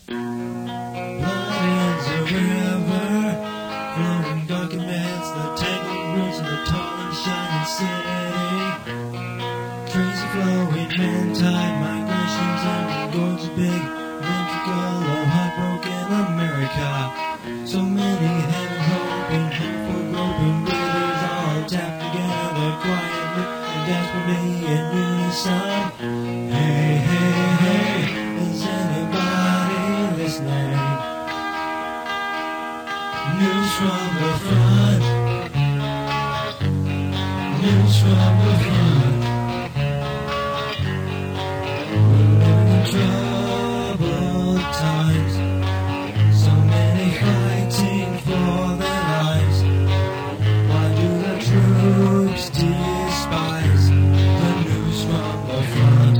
Blood is a river, flowing documents the tangled roots of the tall and shining city. Crazy flowing man-tide migrations and goes big ventricle of heartbroken America. So many heaven hoping, hopeful groping breathers all tap together quietly and desperately in unison. Hey, hey, hey, is anybody listening? News from the front. News from the front. We're living in troubled times. So many fighting for their lives. Why do the troops despise the news from the front?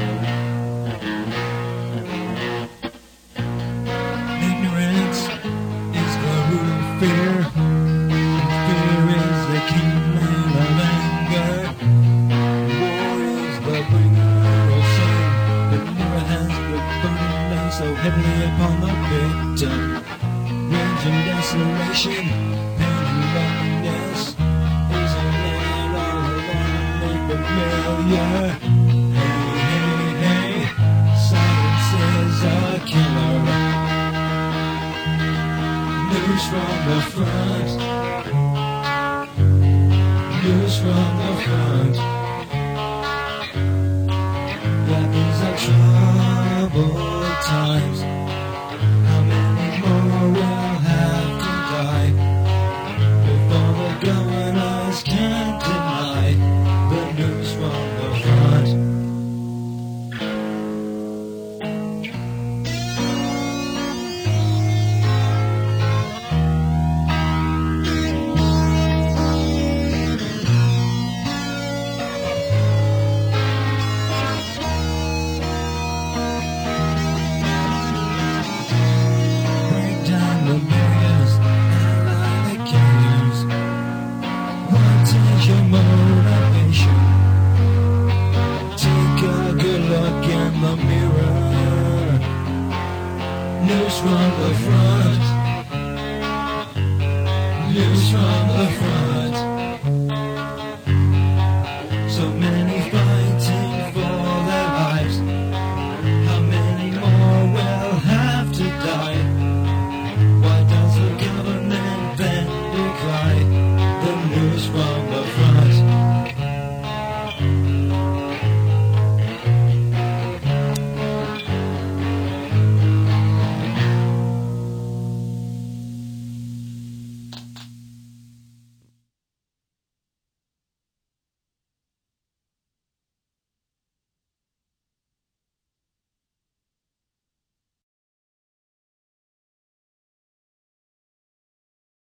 Ignorance is the root of fear. Fear is the kingmaker of anger. War is the bringer of shame. The mirror has the burden down so heavily upon the victim. Rage and desolation, pain and loneliness. Isn't it all alarming familiar? Hey, hey, hey, silence is a killer. News from the front. News from the front. Weapons of troubled times. How many more will have to die before the governors can deny the news from the front? Break down the barriers and lie the carriers. What is your motivation? Take a good look in the mirror. News from the front. News from the front.